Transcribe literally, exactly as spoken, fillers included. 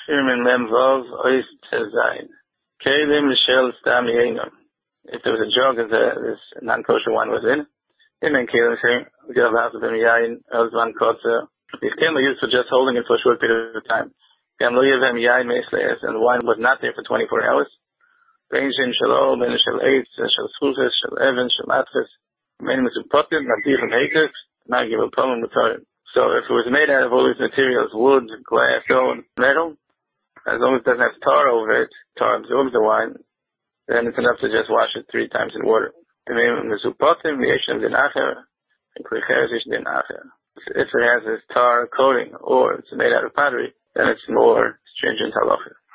Firmin Mem Vov Ois Tezain. Kelim Shel Stam Yeinam. If there was a jug that this non-kosher wine was in, in then Kelim saying, we could have half of them Yain, Elzvan Kotzer. These Kelim were used for just holding it for a short period of time. And the wine was not there for twenty-four hours. Ranging Shalom, and Shal Eitz, Shal Schuches, Shal Evan, Shal Matches, many Misupotim, Nadir and Hatis, not give a problem with it. So if it was made out of all these materials, wood, glass, stone, metal, as long as it doesn't have tar over it, tar absorbs the wine, then it's enough to just wash it three times in water. If it has this tar coating or it's made out of pottery, then it's more stringent halacha.